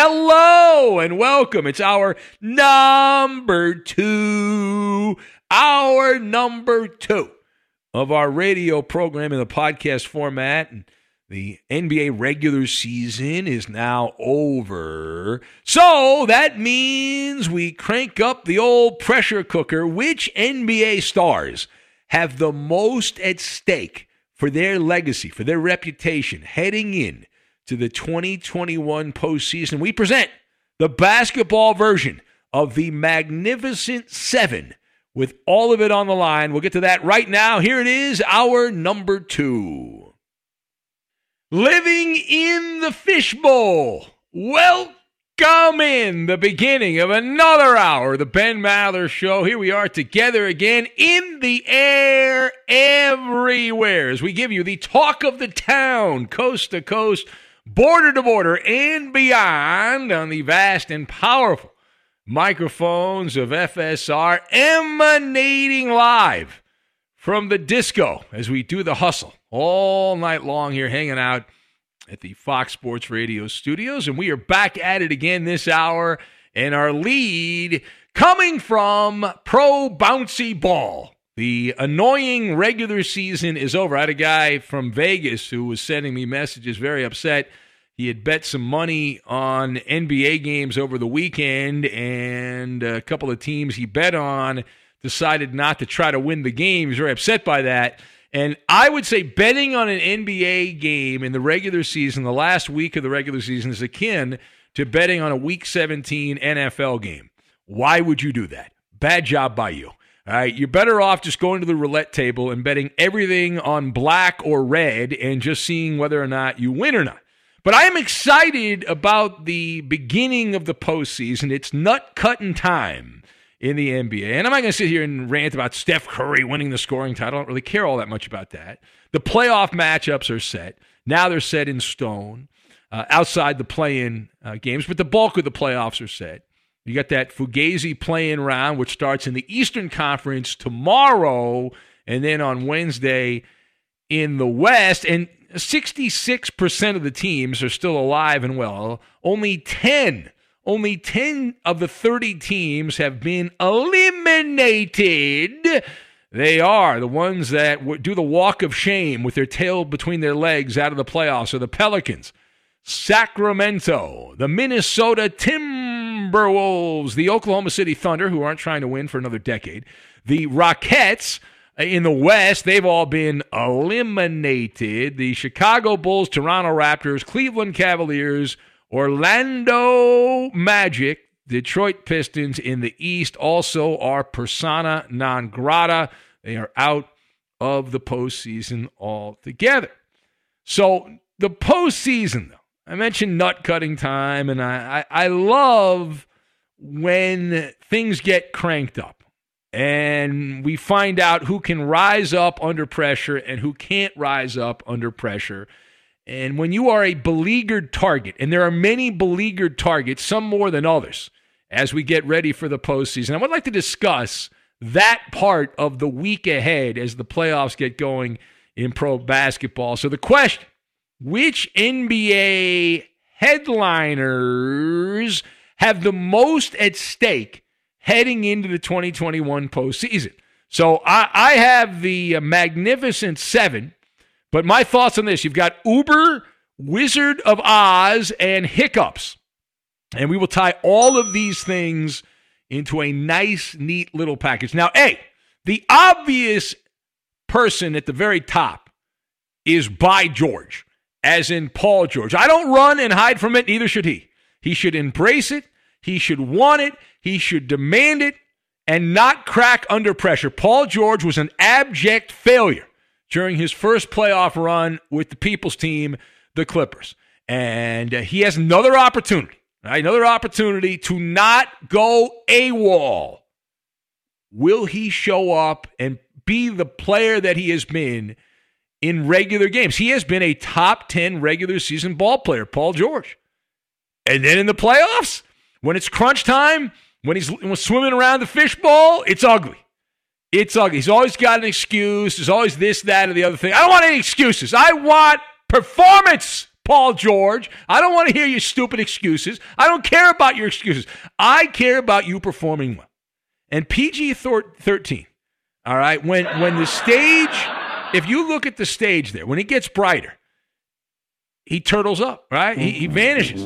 Hello and welcome. It's our number two of our radio program in the podcast format. And the NBA regular season is now over. So that means we crank up the old pressure cooker. Which NBA stars have the most at stake for their legacy, for their reputation heading in to the 2021 postseason? We present the basketball version of the Magnificent Seven with all of it on the line. We'll get to that right now. Here it is, our number two. Living in the fishbowl. Welcome in the beginning of another hour of the Ben Maller Show. Here we are together again in the air everywhere as we give you the talk of the town, coast to coast, border to border, and beyond on the vast and powerful microphones of FSR, emanating live from the disco as we do the hustle all night long here, hanging out at the Fox Sports Radio studios. And we are back at it again this hour, and our lead coming from Pro Bouncy Ball. The annoying regular season is over. I had a guy from Vegas who was sending me messages, very upset. He had bet some money on NBA games over the weekend, and a couple of teams he bet on decided not to try to win the game. He was very upset by that. And I would say betting on an NBA game in the regular season, the last week of the regular season, is akin to betting on a Week 17 NFL game. Why would you do that? Bad job by you. All right, you're better off just going to the roulette table and betting everything on black or red and just seeing whether or not you win or not. But I am excited about the beginning of the postseason. It's nut-cutting time in the NBA. And I'm not going to sit here and rant about Steph Curry winning the scoring title. I don't really care all that much about that. The playoff matchups are set. Now they're set in stone outside the play-in games, but the bulk of the playoffs are set. You got that Fugazi play-in round, which starts in the Eastern Conference tomorrow, and then on Wednesday in the West. And 66% of the teams are still alive and well. Only 10 of the 30 teams have been eliminated. They are the ones that do the walk of shame with their tail between their legs out of the playoffs are the Pelicans, Sacramento, the Minnesota Timberwolves, the Oklahoma City Thunder, who aren't trying to win for another decade, the Rockets. In the West, they've all been eliminated. The Chicago Bulls, Toronto Raptors, Cleveland Cavaliers, Orlando Magic, Detroit Pistons in the East also are persona non grata. They are out of the postseason altogether. So the postseason, though, I mentioned nut-cutting time, and I love when things get cranked up. And we find out who can rise up under pressure and who can't rise up under pressure. And when you are a beleaguered target, and there are many beleaguered targets, some more than others, as we get ready for the postseason, I would like to discuss that part of the week ahead as the playoffs get going in pro basketball. So the question, which NBA headliners have the most at stake heading into the 2021 postseason? So I have the Magnificent Seven, but my thoughts on this, you've got Uber, Wizard of Oz, and Hiccups. And we will tie all of these things into a nice, neat little package. Now, the obvious person at the very top is by George, as in Paul George. I don't run and hide from it, neither should he. He should embrace it. He should want it. He should demand it and not crack under pressure. Paul George was an abject failure during his first playoff run with the people's team, the Clippers. And he has another opportunity, right? Another opportunity to not go AWOL. Will he show up and be the player that he has been in regular games? He has been a top 10 regular season ball player, Paul George. And then in the playoffs, when it's crunch time, when he's swimming around the fishbowl, it's ugly. It's ugly. He's always got an excuse. There's always this, that, or the other thing. I don't want any excuses. I want performance. Paul George. I don't want to hear your stupid excuses. I don't care about your excuses. I care about you performing well. And PG-13, all right, when the stage, if you look at the stage there, when it gets brighter, he turtles up, right? He vanishes.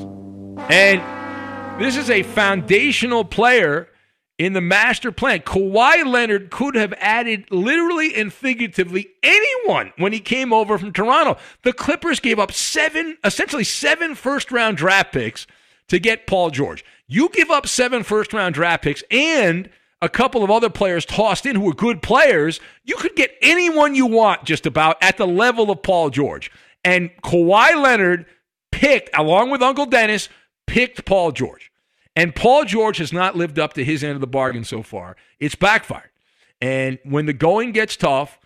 And this is a foundational player in the master plan. Kawhi Leonard could have added literally and figuratively anyone when he came over from Toronto. The Clippers gave up essentially seven first-round draft picks to get Paul George. You give up 7 first-round draft picks and a couple of other players tossed in who were good players, you could get anyone you want just about at the level of Paul George. And Kawhi Leonard picked, along with Uncle Dennis, picked Paul George. And Paul George has not lived up to his end of the bargain so far. It's backfired. And when the going gets tough,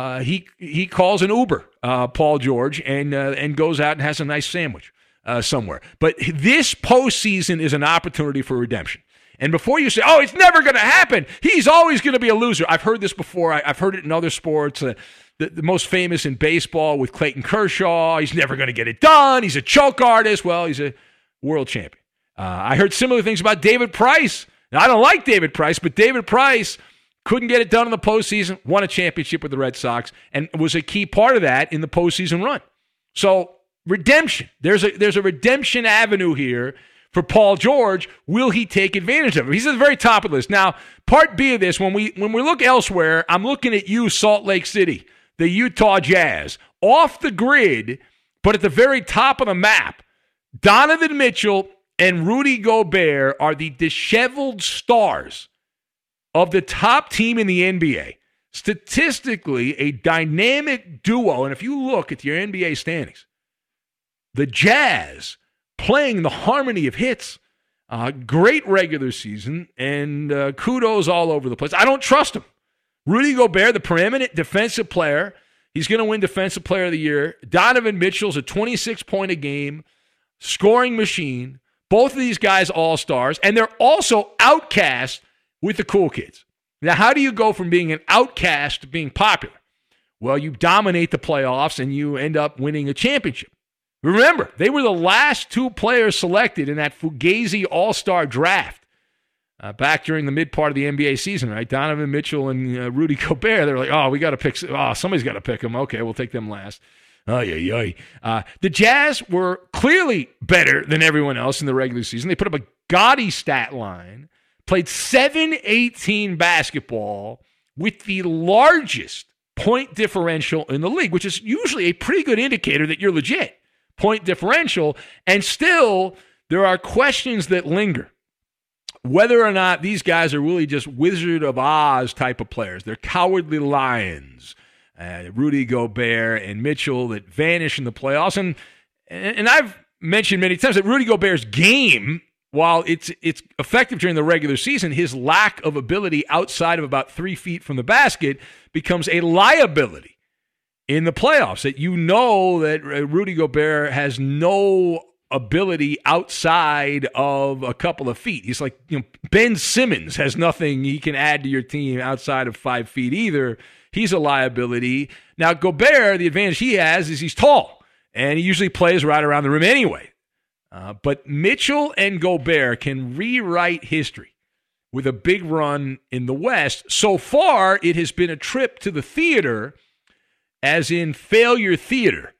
he calls an Uber, Paul George, and goes out and has a nice sandwich somewhere. But this postseason is an opportunity for redemption. And before you say, oh, it's never going to happen, he's always going to be a loser. I've heard this before. I've heard it in other sports. The most famous in baseball with Clayton Kershaw. He's never going to get it done. He's a choke artist. Well, he's a world champion. I heard similar things about David Price. Now, I don't like David Price, but David Price couldn't get it done in the postseason, won a championship with the Red Sox, and was a key part of that in the postseason run. So, redemption. There's a redemption avenue here for Paul George. Will he take advantage of it? He's at the very top of the list. Now, part B of this, when we look elsewhere, I'm looking at you, Salt Lake City, the Utah Jazz. Off the grid, but at the very top of the map, Donovan Mitchell and Rudy Gobert are the disheveled stars of the top team in the NBA. Statistically, a dynamic duo. And if you look at your NBA standings, the Jazz playing the harmony of hits, great regular season, and kudos all over the place. I don't trust him. Rudy Gobert, the preeminent defensive player, he's going to win Defensive Player of the Year. Donovan Mitchell's a 26-point-a-game scoring machine. Both of these guys all-stars, and they're also outcast with the cool kids. Now, how do you go from being an outcast to being popular? Well, you dominate the playoffs, and you end up winning a championship. Remember, they were the last 2 players selected in that Fugazi All-Star draft back during the mid part of the NBA season, right? Donovan Mitchell and Rudy Gobert, they're like, oh, we got to pick. Oh, somebody's got to pick them. Okay, we'll take them last. The Jazz were clearly better than everyone else in the regular season. They put up a gaudy stat line, played 7-18 basketball with the largest point differential in the league, which is usually a pretty good indicator that you're legit. Point differential, and still there are questions that linger. Whether or not these guys are really just Wizard of Oz type of players. They're cowardly lions. Rudy Gobert and Mitchell that vanish in the playoffs. And I've mentioned many times that Rudy Gobert's game, while it's effective during the regular season, his lack of ability outside of about 3 feet from the basket becomes a liability in the playoffs. That you know that Rudy Gobert has no ability outside of a couple of feet. He's like, Ben Simmons has nothing he can add to your team outside of 5 feet either. He's a liability. Now, Gobert, the advantage he has is he's tall, and he usually plays right around the rim anyway. But Mitchell and Gobert can rewrite history with a big run in the West. So far, it has been a trip to the theater, as in failure theater,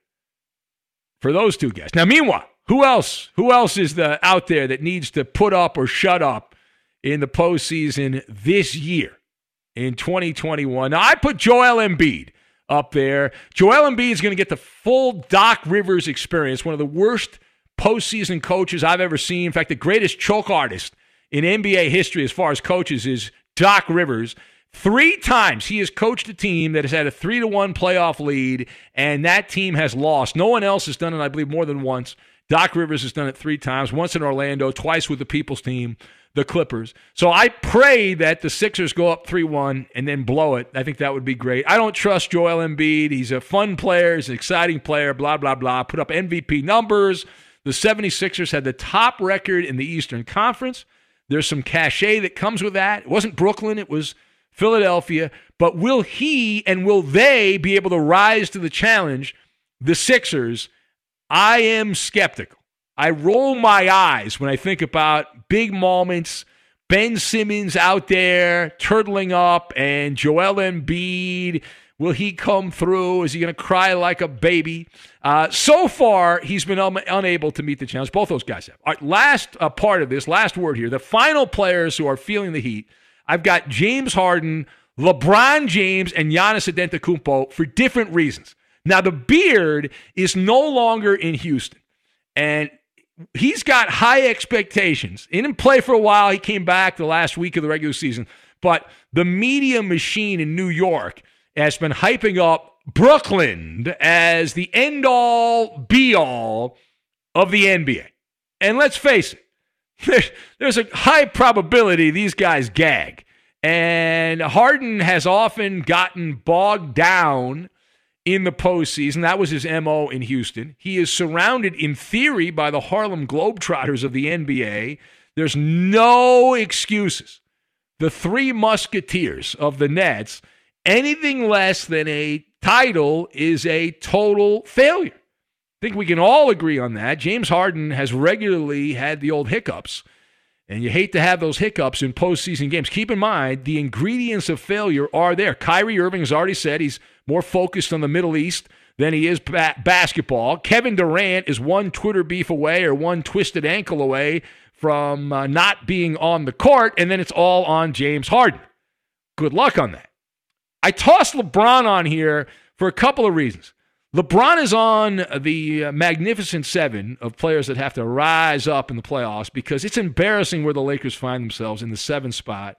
for those 2 guys. Now, meanwhile, who else is out there that needs to put up or shut up in the postseason this year? In 2021. Now, I put Joel Embiid up there. Joel Embiid is going to get the full Doc Rivers experience, one of the worst postseason coaches I've ever seen. In fact, the greatest choke artist in NBA history as far as coaches is Doc Rivers. 3 times he has coached a team that has had a 3-1 playoff lead, and that team has lost. No one else has done it, I believe, more than once. Doc Rivers has done it 3 times, once in Orlando, twice with the People's team, the Clippers. So I pray that the Sixers go up 3-1 and then blow it. I think that would be great. I don't trust Joel Embiid. He's a fun player. He's an exciting player, blah, blah, blah. Put up MVP numbers. The 76ers had the top record in the Eastern Conference. There's some cachet that comes with that. It wasn't Brooklyn. It was Philadelphia. But will he and will they be able to rise to the challenge, the Sixers? I am skeptical. I roll my eyes when I think about big moments, Ben Simmons out there turtling up, and Joel Embiid. Will he come through? Is he going to cry like a baby? So far, he's been unable to meet the challenge. Both those guys have. All right, last part of this, last word here. The final players who are feeling the heat, I've got James Harden, LeBron James, and Giannis Antetokounmpo for different reasons. Now, the beard is no longer in Houston, and he's got high expectations. He didn't play for a while. He came back the last week of the regular season. But the media machine in New York has been hyping up Brooklyn as the end-all, be-all of the NBA. And let's face it, there's a high probability these guys gag. And Harden has often gotten bogged down in the postseason. That was his MO in Houston. He is surrounded, in theory, by the Harlem Globetrotters of the NBA. There's no excuses. The Three Musketeers of the Nets, anything less than a title is a total failure. I think we can all agree on that. James Harden has regularly had the old hiccups, and you hate to have those hiccups in postseason games. Keep in mind, the ingredients of failure are there. Kyrie Irving has already said he's more focused on the Middle East than he is basketball. Kevin Durant is one Twitter beef away or one twisted ankle away from not being on the court, and then it's all on James Harden. Good luck on that. I tossed LeBron on here for a couple of reasons. LeBron is on the magnificent seven of players that have to rise up in the playoffs because it's embarrassing where the Lakers find themselves in the 7th spot.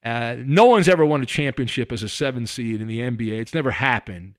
No one's ever won a championship as a 7 seed in the NBA. It's never happened.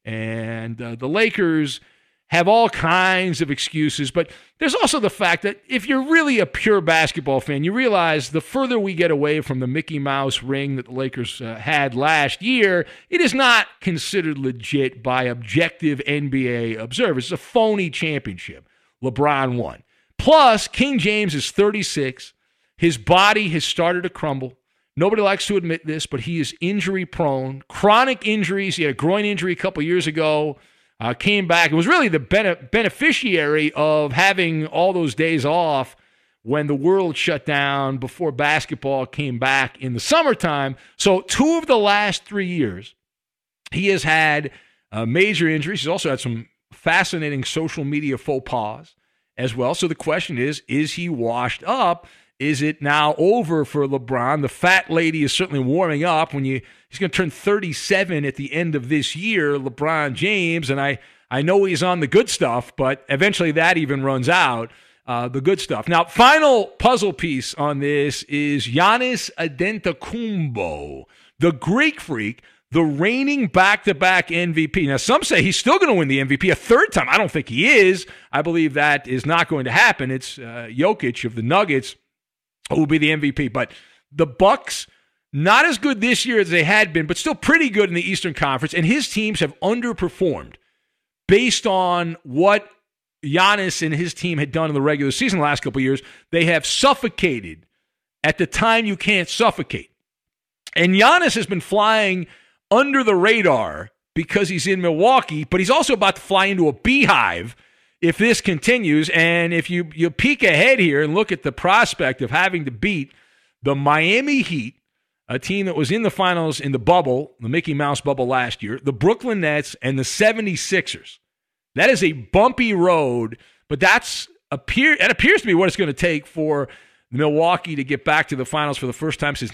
And the Lakers have all kinds of excuses, but there's also the fact that if you're really a pure basketball fan, you realize the further we get away from the Mickey Mouse ring that the Lakers had last year, it is not considered legit by objective NBA observers. It's a phony championship. LeBron won. Plus, King James is 36. His body has started to crumble. Nobody likes to admit this, but he is injury prone. Chronic injuries. He had a groin injury a couple years ago. Came back and was really the beneficiary of having all those days off when the world shut down before basketball came back in the summertime. So 2 of the last 3 years, he has had major injuries. He's also had some fascinating social media faux pas as well. So the question is he washed up? Is it now over for LeBron? The fat lady is certainly warming up when he's going to turn 37 at the end of this year, LeBron James, and I know he's on the good stuff, but eventually that even runs out, the good stuff. Now, final puzzle piece on this is Giannis Antetokounmpo, the Greek freak, the reigning back-to-back MVP. Now, some say he's still going to win the MVP a third time. I don't think he is. I believe that is not going to happen. It's Jokic of the Nuggets who will be the MVP. But the Bucks, not as good this year as they had been, but still pretty good in the Eastern Conference, and his teams have underperformed based on what Giannis and his team had done in the regular season the last couple of years. They have suffocated at the time you can't suffocate. And Giannis has been flying under the radar because he's in Milwaukee, but he's also about to fly into a beehive if this continues. And if you peek ahead here and look at the prospect of having to beat the Miami Heat, a team that was in the finals in the bubble, the Mickey Mouse bubble last year, the Brooklyn Nets, and the 76ers. That is a bumpy road, but that appears to be what it's going to take for Milwaukee to get back to the finals for the first time since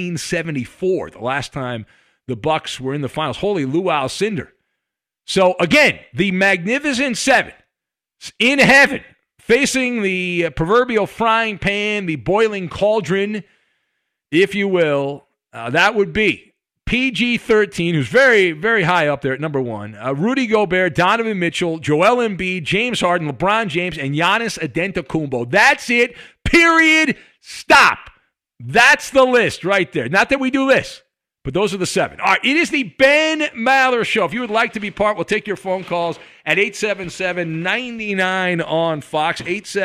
1974, the last time the Bucks were in the finals. Holy Luau Cinder. So, again, the Magnificent Seven in heaven, facing the proverbial frying pan, the boiling cauldron, if you will. That would be PG-13, who's very, very high up there at number 1. Rudy Gobert, Donovan Mitchell, Joel Embiid, James Harden, LeBron James, and Giannis Antetokounmpo. That's it. Period. Stop. That's the list right there. Not that we do this, but those are the 7. All right, it is the Ben Maller Show. If you would like to be part, we'll take your phone calls at 877-99 on Fox,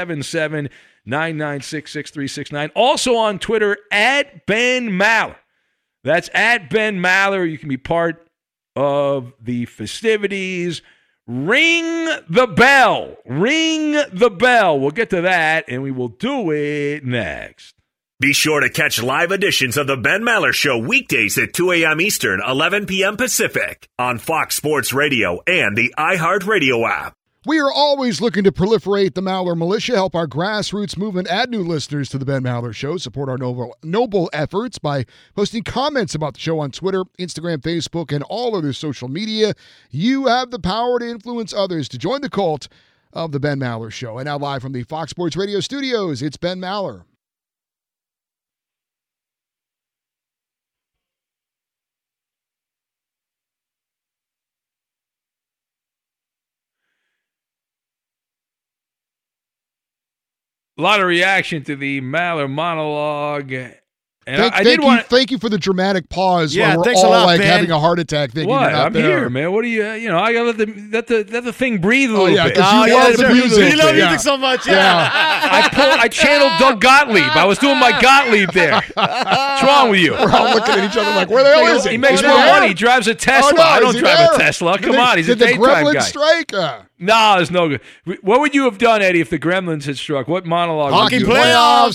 877-996-6369. Also on Twitter, at Ben Maller. That's at Ben Maller. You can be part of the festivities. Ring the bell. Ring the bell. We'll get to that, and we will do it next. Be sure to catch live editions of The Ben Maller Show weekdays at 2 a.m. Eastern, 11 p.m. Pacific on Fox Sports Radio and the iHeartRadio app. We are always looking to proliferate the Maller Militia, help our grassroots movement, add new listeners to the Ben Maller Show, support our noble efforts by posting comments about the show on Twitter, Instagram, Facebook, and all other social media. You have the power to influence others to join the cult of the Ben Maller Show. And now live from the Fox Sports Radio studios, it's Ben Maller. A lot of reaction to the Maller monologue. And thank you for the dramatic pause where we're all having a heart attack thinking what? You're not I'm there. here, man. What do you, I got to let the thing breathe a little bit. You love the music. You love music so much, I channeled Doug Gottlieb. I was doing my Gottlieb there. What's wrong with you? We're all looking at each other like, where the hell is he? He makes more money. He drives a Tesla. I don't drive a Tesla. Come on, he's a daytime guy. Did the Gremlins strike? No, there's no good. What would you have done, Eddie, if the Gremlins had struck? What monologue? Hockey playoffs.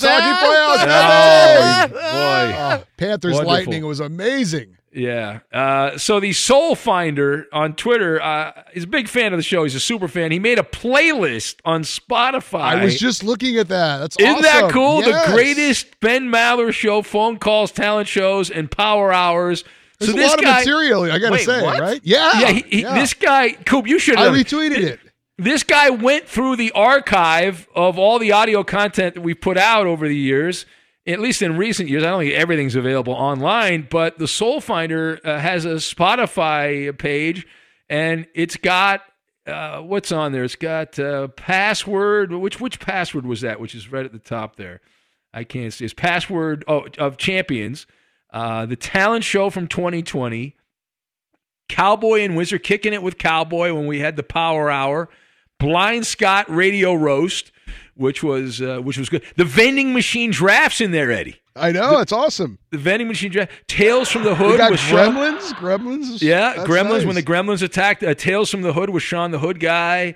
Oh, boy. Panthers Wonderful. Lightning was amazing. Yeah. So the Soul Finder on Twitter is a big fan of the show. He's a super fan. He made a playlist on Spotify. I was just looking at that. That's Isn't that cool? Yes. The greatest Ben Maller show, phone calls, talent shows, and power hours. There's so a lot of material, I got to say, right? Yeah. This guy, Coop, you should have. I retweeted it. This guy went through the archive of all the audio content that we've put out over the years, at least in recent years. I don't think everything's available online, but the Soul Finder has a Spotify page, and it's got, what's on there? It's got password. Which password was that, which is right at the top there? I can't see. It's password of champions. The talent show from 2020, Cowboy and Wizard kicking it with Cowboy when we had the Power Hour, Blind Scott Radio Roast, which was good. The vending machine drafts in there, Eddie. I know, it's awesome. The vending machine draft. Tales from the Hood. We got with Gremlins. Gremlins. Yeah, Gremlins nice. When the Gremlins attacked. Tales from the Hood with Sean the Hood guy.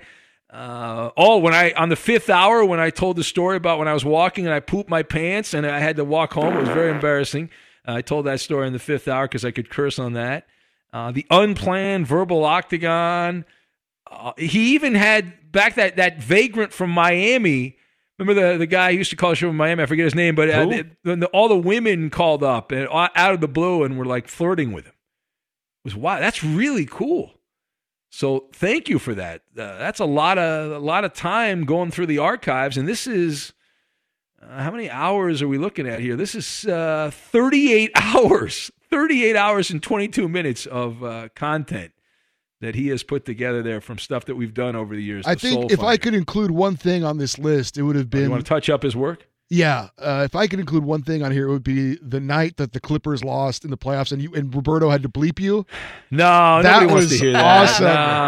On the fifth hour when I told the story about when I was walking and I pooped my pants and I had to walk home. It was very embarrassing. I told that story in the fifth hour because I could curse on that. The Unplanned Verbal Octagon. He even had back that vagrant from Miami. Remember the guy who used to call the show from Miami? I forget his name, but all the women called up and out of the blue and were like flirting with him. It was wow, that's really cool. So thank you for that. That's a lot of time going through the archives, and this is. How many hours are we looking at here? This is 38 hours. 38 hours and 22 minutes of content that he has put together there from stuff that we've done over the years. I think if I could include one thing on this list, it would have been... You want to touch up his work? Yeah. If I could include one thing on here, it would be the night that the Clippers lost in the playoffs and Roberto had to bleep you. No, nobody wants to hear that. Awesome.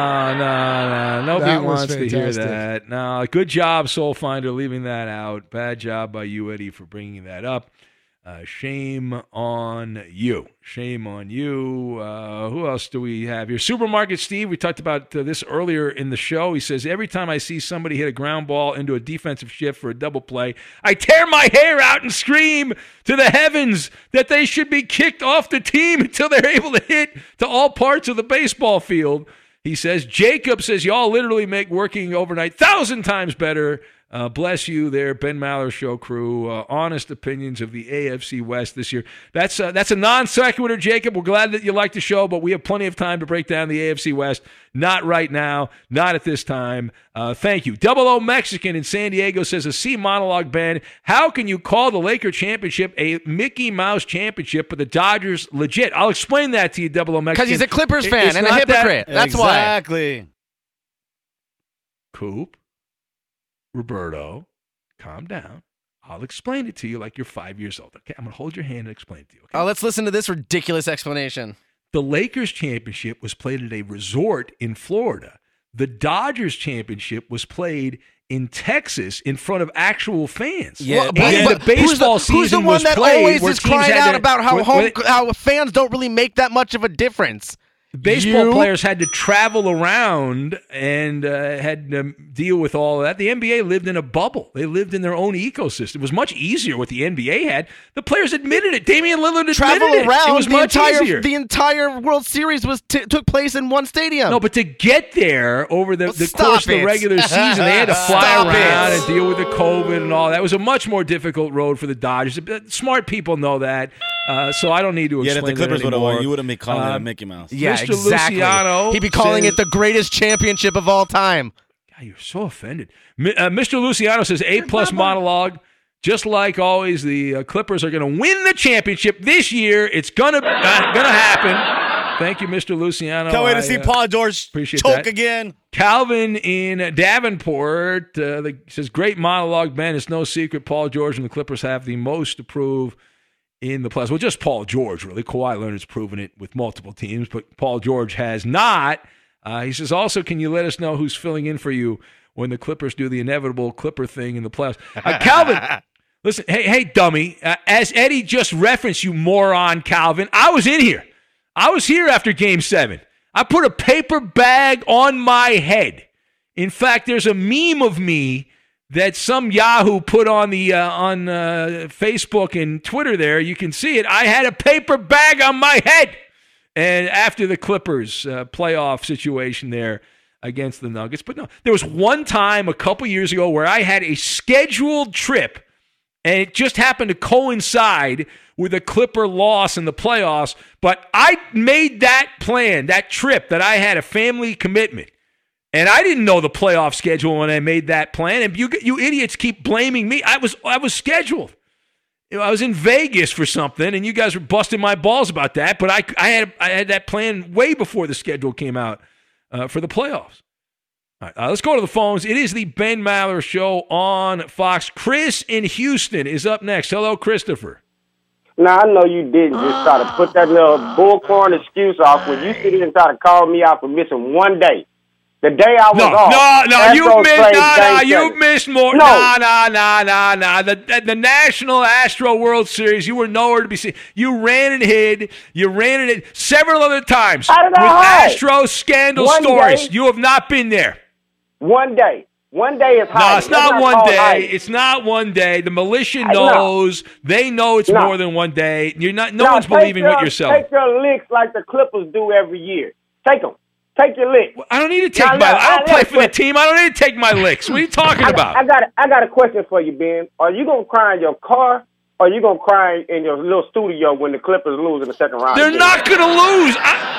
No. Nobody wants to hear fantastic. that. No, good job, Soul Finder, leaving that out. Bad job by you, Eddie, for bringing that up. Shame on you. Shame on you. Who else do we have here? Supermarket Steve. We talked about this earlier in the show. He says, every time I see somebody hit a ground ball into a defensive shift for a double play, I tear my hair out and scream to the heavens that they should be kicked off the team until they're able to hit to all parts of the baseball field. He says, Jacob says, y'all literally make working overnight 1,000 times better. Bless you there, Ben Maller Show crew. Honest opinions of the AFC West this year. That's a non sequitur, Jacob. We're glad that you like the show, but we have plenty of time to break down the AFC West. Not right now. Not at this time. Thank you. Double O Mexican in San Diego says, a C monologue, Ben. How can you call the Laker championship a Mickey Mouse championship, but the Dodgers legit? I'll explain that to you, Double O Mexican. Because he's a Clippers fan and a hypocrite. That's why. Exactly. Coop. Roberto, calm down. I'll explain it to you like you're 5 years old. Okay, I'm going to hold your hand and explain it to you. Okay? Oh, let's listen to this ridiculous explanation. The Lakers championship was played at a resort in Florida. The Dodgers championship was played in Texas in front of actual fans. Yeah, and the baseball season who's the one that played always where is crying out about how where how fans don't really make that much of a difference? Baseball players had to travel around and had to deal with all of that. The NBA lived in a bubble. They lived in their own ecosystem. It was much easier what the NBA had. The players admitted it. Damian Lillard admitted it. Around, it was much easier. The entire World Series took place in one stadium. No, but to get there over the course of the regular season, they had to fly around and deal with the COVID and all that. It was a much more difficult road for the Dodgers. Smart people know that, so I don't need to explain it anymore. If the Clippers would have won, you wouldn't be calling it a Mickey Mouse. Yeah, Mr. exactly. Luciano He'd be calling it the greatest championship of all time. God, you're so offended. Mr. Luciano says, A-plus monologue. Just like always, the Clippers are going to win the championship this year. It's going to happen. Thank you, Mr. Luciano. Can't wait to see Paul George choke again. Calvin in Davenport says, great monologue, Ben. It's no secret Paul George and the Clippers have the most to prove in the playoffs. Well, just Paul George, really. Kawhi Leonard's proven it with multiple teams, but Paul George has not. He says, also, can you let us know who's filling in for you when the Clippers do the inevitable Clipper thing in the playoffs? Calvin, listen, hey, dummy. As Eddie just referenced, you moron, Calvin, I was in here. I was here after Game 7. I put a paper bag on my head. In fact, there's a meme of me that some Yahoo put on the on Facebook and Twitter there. You can see it. I had a paper bag on my head. And after the Clippers playoff situation there against the Nuggets. But no, there was one time a couple years ago where I had a scheduled trip, and it just happened to coincide with a Clipper loss in the playoffs. But I made that plan, that trip, that I had a family commitment. And I didn't know the playoff schedule when I made that plan. And you idiots keep blaming me. I was scheduled. I was in Vegas for something, and you guys were busting my balls about that. But I had that plan way before the schedule came out for the playoffs. All right, let's go to the phones. It is the Ben Maller Show on Fox. Chris in Houston is up next. Hello, Christopher. Now, I know you didn't just try to put that little bullcorn excuse off when you sit here and try to call me out for missing one day. The day I was off. You missed more. No. The National Astro World Series, you were nowhere to be seen. You ran and hid. You ran and hid several other times with Astro scandal stories. You have not been there. One day. One day is high. No, it's not one day. High. It's not one day. The militia knows. They know it's more than one day. You're not. No one's believing what you're selling. Take your licks like the Clippers do every year. Take them. Take your licks. I don't need to take my licks. I don't play for the team. I don't need to take my licks. What are you talking about? I got a question for you, Ben. Are you going to cry in your car, or are you going to cry in your little studio when the Clippers lose in the second round? They're not going to lose.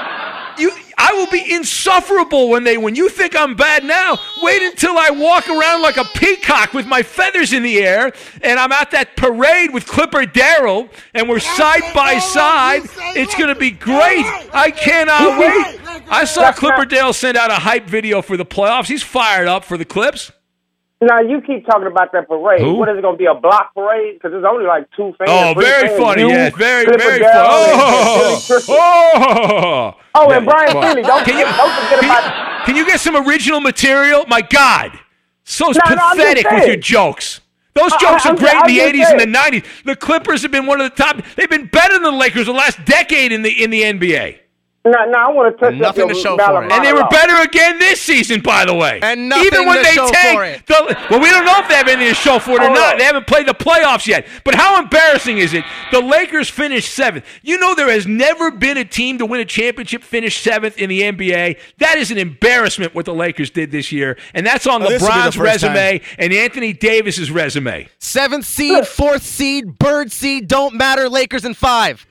I will be insufferable when you think I'm bad now. Wait until I walk around like a peacock with my feathers in the air, and I'm at that parade with Clipper Darryl, and we're side by side. It's going to be great. I cannot wait. I saw Clipper Darryl send out a hype video for the playoffs. He's fired up for the Clips. Now, you keep talking about that parade. Who? What is it going to be, a block parade? Because there's only like 2 fans. Oh, very funny, yes. Very, very funny. And Brian Finley. Don't forget about Can you get some original material? My God. So pathetic with your jokes. Those jokes are great in the 80s and the 90s. The Clippers have been one of the top. They've been better than the Lakers the last decade in the NBA. No, I want to touch nothing to show for it. And they were better again this season, by the way. And nothing even when to show for it. Well, we don't know if they have anything to show for it or not. They haven't played the playoffs yet. But how embarrassing is it? The Lakers finished 7th. You know there has never been a team to win a championship finish 7th in the NBA. That is an embarrassment what the Lakers did this year. And that's on LeBron's resume and Anthony Davis's resume. 7th seed, 4th seed, bird seed, don't matter. Lakers in 5.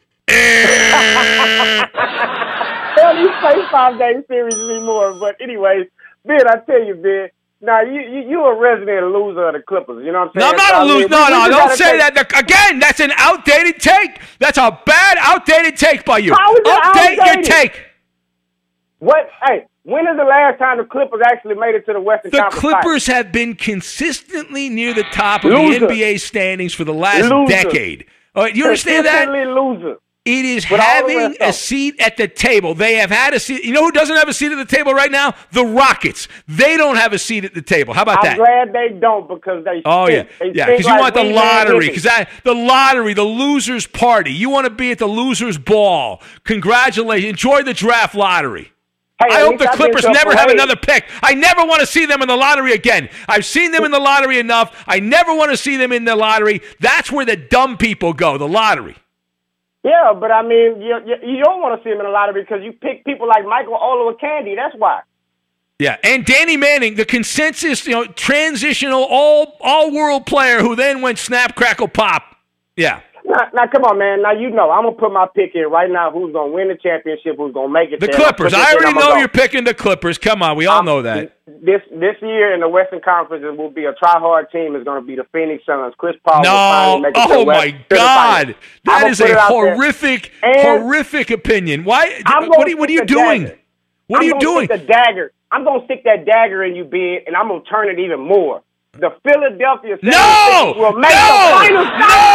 Hell, you play 5-game series anymore. But anyways, Ben, I tell you, Ben, now you a resident loser of the Clippers. You know what I'm saying? No, I'm not a loser. No, don't say that. Again, that's an outdated take. That's a bad, outdated take by you. How is it Update your take. What? Hey, when is the last time the Clippers actually made it to the Western Conference? The Clippers have been consistently near the top of the NBA standings for the last decade. All right, you understand that? Loser. It is having a seat at the table. They have had a seat. You know who doesn't have a seat at the table right now? The Rockets. They don't have a seat at the table. How about that? I'm glad they don't because they. Oh yeah, because you want the lottery. Because the lottery, the losers' party. You want to be at the losers' ball. Congratulations! Enjoy the draft lottery. Hey, I hope the Clippers never have another pick. I never want to see them in the lottery again. I've seen them in the lottery enough. I never want to see them in the lottery. That's where the dumb people go. The lottery. Yeah, but I mean, you don't want to see him in the lottery because you pick people like Michael Olowokandi. That's why. Yeah, and Danny Manning, the consensus, transitional all-world player who then went snap, crackle, pop. Yeah. Now, come on, man. Now, I'm going to put my pick in right now. Who's going to win the championship? Who's going to make it? The Clippers. I already know you're picking the Clippers. Come on. We all know that. This year in the Western Conference, it will be a try-hard team. It's going to be the Phoenix Suns. Chris Paul will finally make it to the my God. That is a horrific opinion. Why? What are you doing? What are you doing? I'm going to stick that dagger in you, Ben, and I'm going to turn it even more. The Philadelphia 76ers will make the finals.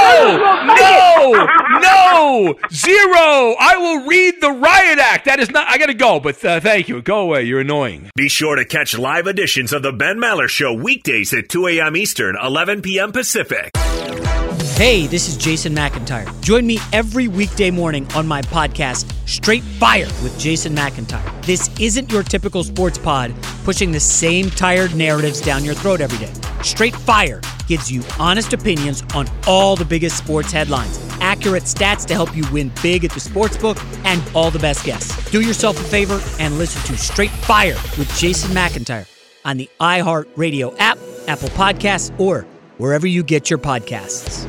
No, zero. I will read the riot act. That is not. I got to go, but thank you. Go away. You're annoying. Be sure to catch live editions of the Ben Maller Show weekdays at 2 a.m. Eastern, 11 p.m. Pacific. Hey, this is Jason McIntyre. Join me every weekday morning on my podcast, Straight Fire with Jason McIntyre. This isn't your typical sports pod pushing the same tired narratives down your throat every day. Straight Fire gives you honest opinions on all the biggest sports headlines, accurate stats to help you win big at the sportsbook, and all the best guests. Do yourself a favor and listen to Straight Fire with Jason McIntyre on the iHeartRadio app, Apple Podcasts, or wherever you get your podcasts.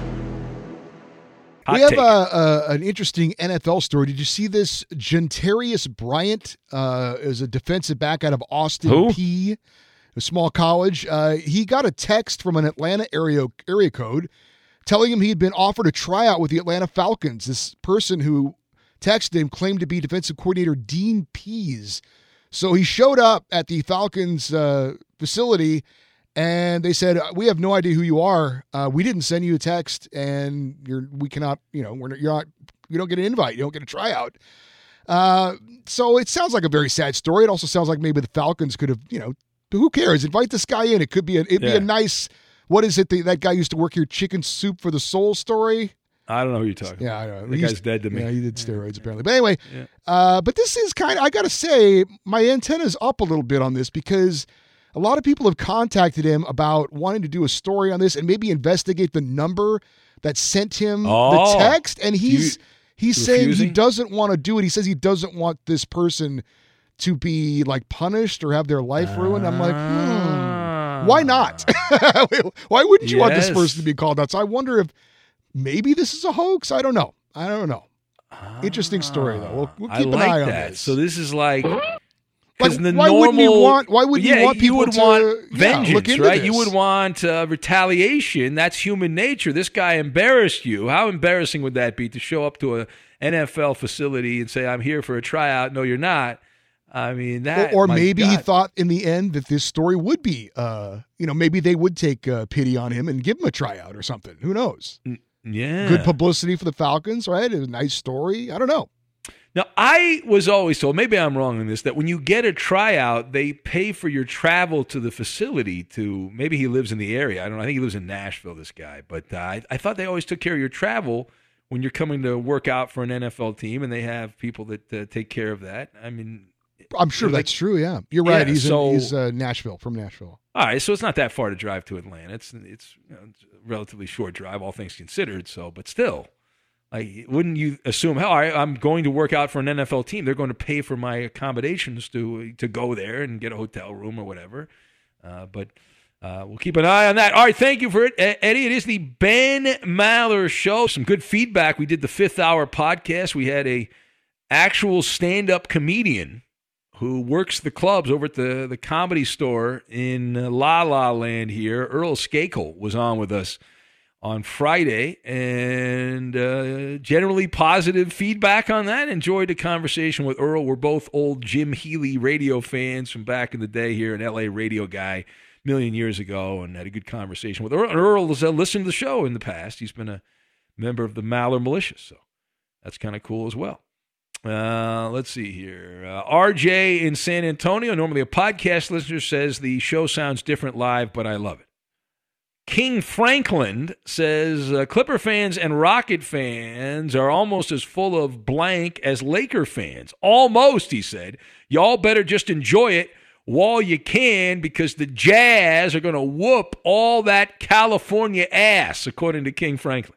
We have an interesting NFL story. Did you see this? Gentarius Bryant is a defensive back out of Austin P, a small college. He got a text from an Atlanta area code telling him he had been offered a tryout with the Atlanta Falcons. This person who texted him claimed to be defensive coordinator Dean Pease. So he showed up at the Falcons facility, and they said, "We have no idea who you are. We didn't send you a text, and we cannot. You don't get an invite. You don't get a tryout." So it sounds like a very sad story. It also sounds like maybe the Falcons could have, who cares? Invite this guy in. It could be be a nice. What is it? That guy used to work here. Chicken Soup for the Soul story. I don't know who you're talking about. Yeah, I know. The guy's dead to me. Yeah, he did steroids apparently. But anyway, but this is I got to say, my antenna's up a little bit on this because a lot of people have contacted him about wanting to do a story on this and maybe investigate the number that sent him the text. And he's saying he doesn't want to do it. He says he doesn't want this person to be punished or have their life ruined. I'm like, why not? Why wouldn't you want this person to be called out? So I wonder if maybe this is a hoax. I don't know. Interesting story though. We'll keep an eye on this. So this is like. Why wouldn't you want people to want vengeance, right? You would want retaliation. That's human nature. This guy embarrassed you. How embarrassing would that be to show up to a NFL facility and say, "I'm here for a tryout"? No, you're not. I mean that. Or maybe he thought in the end that this story would be, maybe they would take pity on him and give him a tryout or something. Who knows? Yeah. Good publicity for the Falcons, right? A nice story. I don't know. Now, I was always told, maybe I'm wrong in this, that when you get a tryout, they pay for your travel to the facility maybe he lives in the area. I don't know. I think he lives in Nashville, this guy. But I thought they always took care of your travel when you're coming to work out for an NFL team, and they have people that take care of that. I mean, I'm sure that's true, yeah. You're right. He's Nashville, from Nashville. All right, so it's not that far to drive to Atlanta. It's a relatively short drive, all things considered, but still. Wouldn't you assume, I'm going to work out for an NFL team. They're going to pay for my accommodations to go there and get a hotel room or whatever. But we'll keep an eye on that. All right, thank you for it, Eddie. It is the Ben Maller Show. Some good feedback. We did the 5th Hour podcast. We had a actual stand-up comedian who works the clubs over at the Comedy Store in La La Land here. Earl Skakel was on with us on Friday, and generally positive feedback on that. Enjoyed the conversation with Earl. We're both old Jim Healy radio fans from back in the day here, an LA radio guy a million years ago, and had a good conversation with Earl. And Earl has listened to the show in the past. He's been a member of the Maller Militia, so That's kind of cool as well. Let's see here. RJ in San Antonio, normally a podcast listener, says the show sounds different live, but I love it. King Franklin says Clipper fans and Rocket fans are almost as full of blank as Laker fans. Almost, he said. Y'all better just enjoy it while you can because the Jazz are going to whoop all that California ass, according to King Franklin.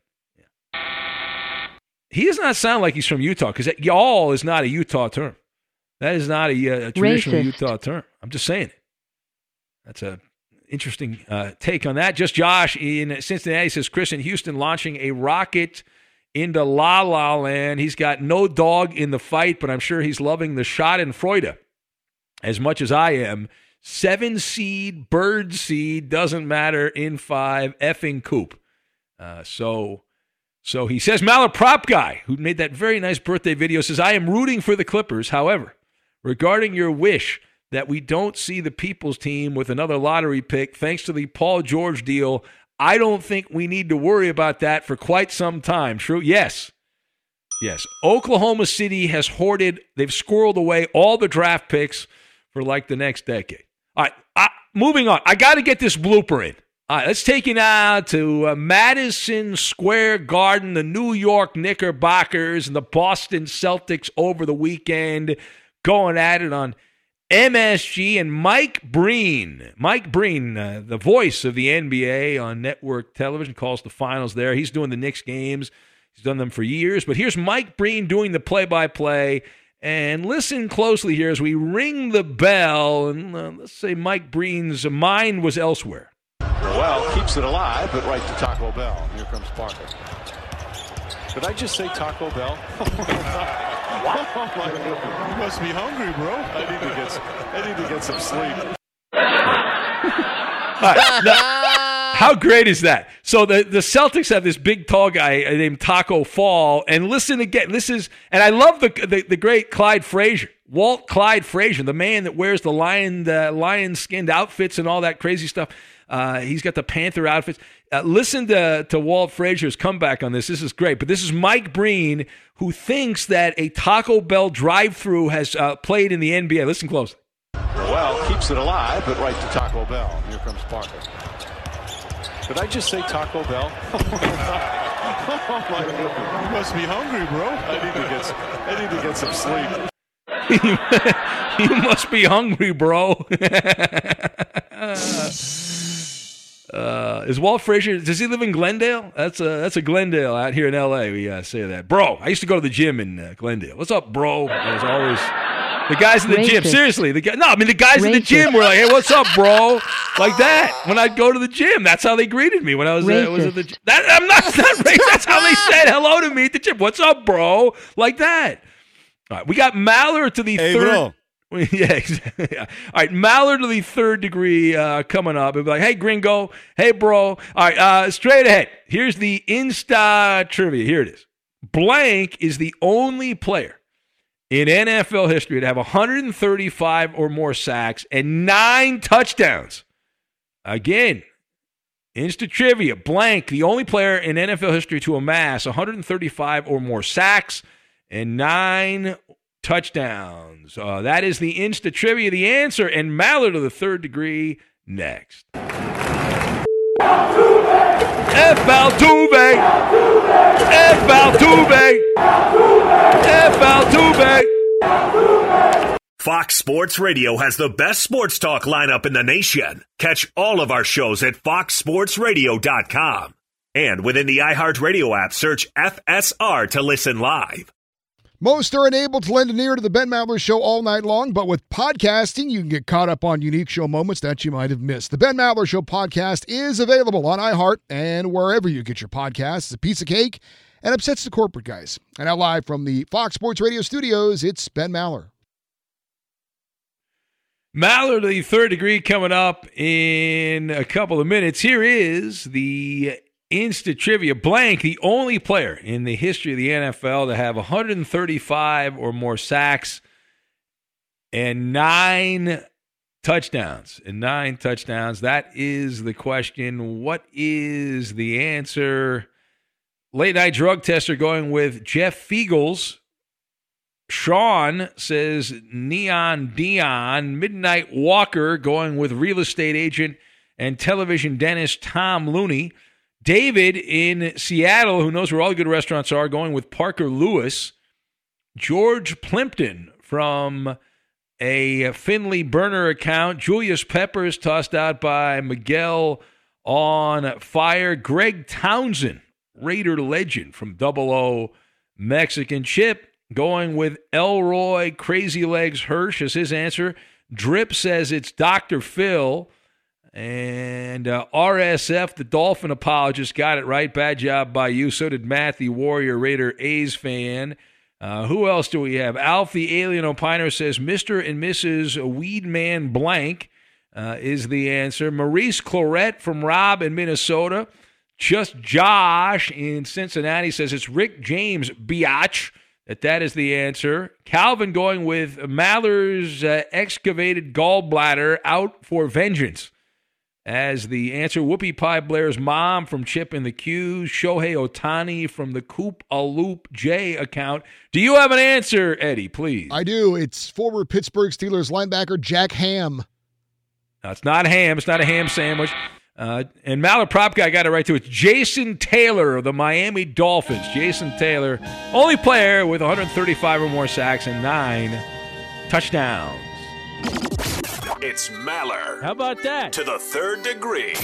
He does not sound like he's from Utah because y'all is not a Utah term. That is not a traditional racist Utah term. I'm just saying it. That's a interesting take on that. Just Josh in Cincinnati says Chris in Houston launching a rocket into La La Land. He's got no dog in the fight, but I'm sure he's loving the Schadenfreude as much as I am. 7 seed, bird seed, doesn't matter in 5, effing coop. So he says, Maller Prop Guy, who made that very nice birthday video, says, I am rooting for the Clippers. However, regarding your wish that we don't see the People's team with another lottery pick, thanks to the Paul George deal, I don't think we need to worry about that for quite some time. True? Yes. Oklahoma City has hoarded, they've squirreled away all the draft picks for like the next decade. All right, moving on. I got to get this blooper in. All right, let's take you now to Madison Square Garden, the New York Knickerbockers and the Boston Celtics over the weekend, going at it on MSG. And Mike Breen, the voice of the NBA on network television, calls the finals there. He's doing the Knicks games. He's done them for years. But here's Mike Breen doing the play-by-play. And listen closely here as we ring the bell. And let's say Mike Breen's mind was elsewhere. Well, keeps it alive, but right to Taco Bell. Here comes Parker. Did I just say Taco Bell? Oh my God. You must be hungry, bro. I need to get some sleep. Now, how great is that? So the Celtics have this big tall guy named Taco Fall, and listen again. And I love the great Clyde Frazier, Walt Clyde Frazier, the man that wears the lion skinned outfits and all that crazy stuff. He's got the Panther outfits. Listen to Walt Frazier's comeback on this. This is great. But this is Mike Breen, who thinks that a Taco Bell drive-thru has played in the NBA. Listen closely. Well, keeps it alive, but right to Taco Bell. Here comes Parker. Did I just say Taco Bell? Oh my God. You must be hungry, bro. I need to get some sleep. You must be hungry, bro. Is Walt Frazier, does he live in Glendale? That's a Glendale out here in L.A. We say that. Bro, I used to go to the gym in Glendale. What's up, bro? I was always... The guys in the gym, seriously. The guys in the gym were like, hey, what's up, bro? Like that. When I'd go to the gym, that's how they greeted me when I was at the gym. I'm not racist. That's how they said hello to me at the gym. What's up, bro? Like that. All right, we got Maller to the third. Bro. Yeah, exactly. Yeah. All right, Maller to the third degree coming up. It'll be like, hey, gringo. Hey, bro. All right, straight ahead. Here's the Insta trivia. Here it is. Blank is the only player in NFL history to have 135 or more sacks and 9 touchdowns. Again, Insta trivia. Blank, the only player in NFL history to amass 135 or more sacks and 9 touchdowns. That is the Insta trivia, the answer, and Maller to the third degree next. F. Altuve! F. Altuve! F. Altuve! Fox Sports Radio has the best sports talk lineup in the nation. Catch all of our shows at foxsportsradio.com. And within the iHeartRadio app, search FSR to listen live. Most are unable to lend an ear to the Ben Maller Show all night long, but with podcasting, you can get caught up on unique show moments that you might have missed. The Ben Maller Show podcast is available on iHeart and wherever you get your podcasts. It's a piece of cake and upsets the corporate guys. And now live from the Fox Sports Radio studios, it's Ben Maller. Maller to the third degree coming up in a couple of minutes. Here is the Insta trivia. Blank, the only player in the history of the NFL to have 135 or more sacks and 9 touchdowns. That is the question. What is the answer? Late night drug tester going with Jeff Fiegels. Sean says Neon Dion. Midnight Walker going with real estate agent and television dentist Tom Looney. David in Seattle, who knows where all the good restaurants are, going with Parker Lewis. George Plimpton from a Finley burner account. Julius Peppers tossed out by Miguel on fire. Greg Townsend, Raider legend from 00 Mexican Chip, going with Elroy Crazy Legs Hirsch as his answer. Drip says it's Dr. Phil. And RSF, the Dolphin apologist, got it right. Bad job by you. So did Matt, the Warrior Raider A's fan. Who else do we have? Alf, the Alien Opiner, says Mr. and Mrs. Weedman Blank is the answer. Maurice Clorette from Rob in Minnesota. Just Josh in Cincinnati says it's Rick James Biatch. That is the answer. Calvin going with Maller's excavated gallbladder out for vengeance as the answer. Whoopi Pie Blair's mom from Chip in the Q. Shohei Ohtani from the Coop a Loop J account. Do you have an answer, Eddie, please? I do. It's former Pittsburgh Steelers linebacker Jack Ham. No, it's not ham. It's not a ham sandwich. And Maller Prop Guy got it right, too. It's Jason Taylor of the Miami Dolphins. Jason Taylor, only player with 135 or more sacks and 9 touchdowns. It's Maller. How about that? To the third degree.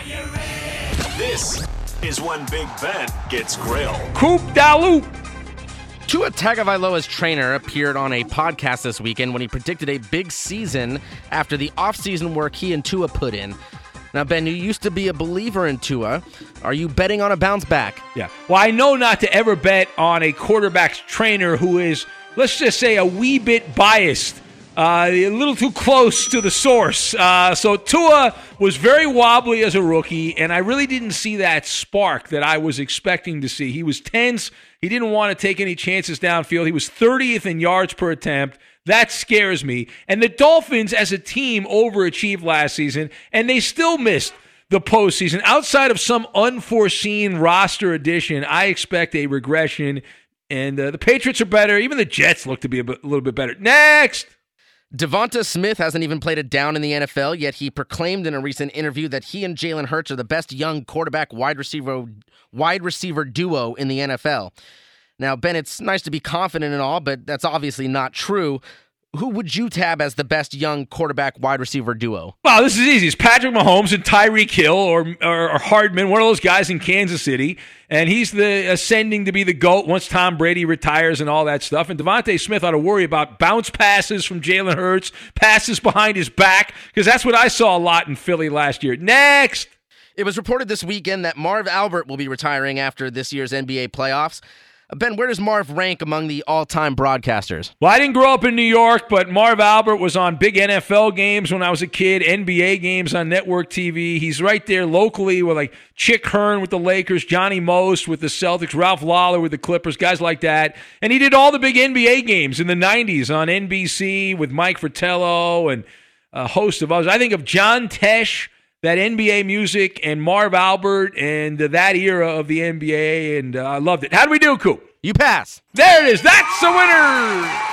This is when Big Ben gets grilled. Coop da loop. Tua Tagovailoa's trainer appeared on a podcast this weekend when he predicted a big season after the offseason work he and Tua put in. Now, Ben, you used to be a believer in Tua. Are you betting on a bounce back? Yeah. Well, I know not to ever bet on a quarterback's trainer who is, let's just say, a wee bit biased. A little too close to the source. So Tua was very wobbly as a rookie, and I really didn't see that spark that I was expecting to see. He was tense. He didn't want to take any chances downfield. He was 30th in yards per attempt. That scares me. And the Dolphins as a team overachieved last season, and they still missed the postseason. Outside of some unforeseen roster addition, I expect a regression, and the Patriots are better. Even the Jets look to be a little bit better. Next! Devonta Smith hasn't even played a down in the NFL, yet he proclaimed in a recent interview that he and Jalen Hurts are the best young quarterback wide receiver duo in the NFL. Now, Ben, it's nice to be confident and all, but that's obviously not true. Who would you tab as the best young quarterback wide receiver duo? Well, this is easy. It's Patrick Mahomes and Tyreek Hill or Hardman, one of those guys in Kansas City. And he's the ascending to be the GOAT once Tom Brady retires and all that stuff. And Devontae Smith ought to worry about bounce passes from Jalen Hurts, passes behind his back, because that's what I saw a lot in Philly last year. Next! It was reported this weekend that Marv Albert will be retiring after this year's NBA playoffs. Ben, where does Marv rank among the all-time broadcasters? Well, I didn't grow up in New York, but Marv Albert was on big NFL games when I was a kid, NBA games on network TV. He's right there locally with like Chick Hearn with the Lakers, Johnny Most with the Celtics, Ralph Lawler with the Clippers, guys like that. And he did all the big NBA games in the 90s on NBC with Mike Fratello and a host of others. I think of John Tesh, that NBA music, and Marv Albert, and that era of the NBA, and I loved it. How do we do, Coop? You pass. There it is. That's the winner.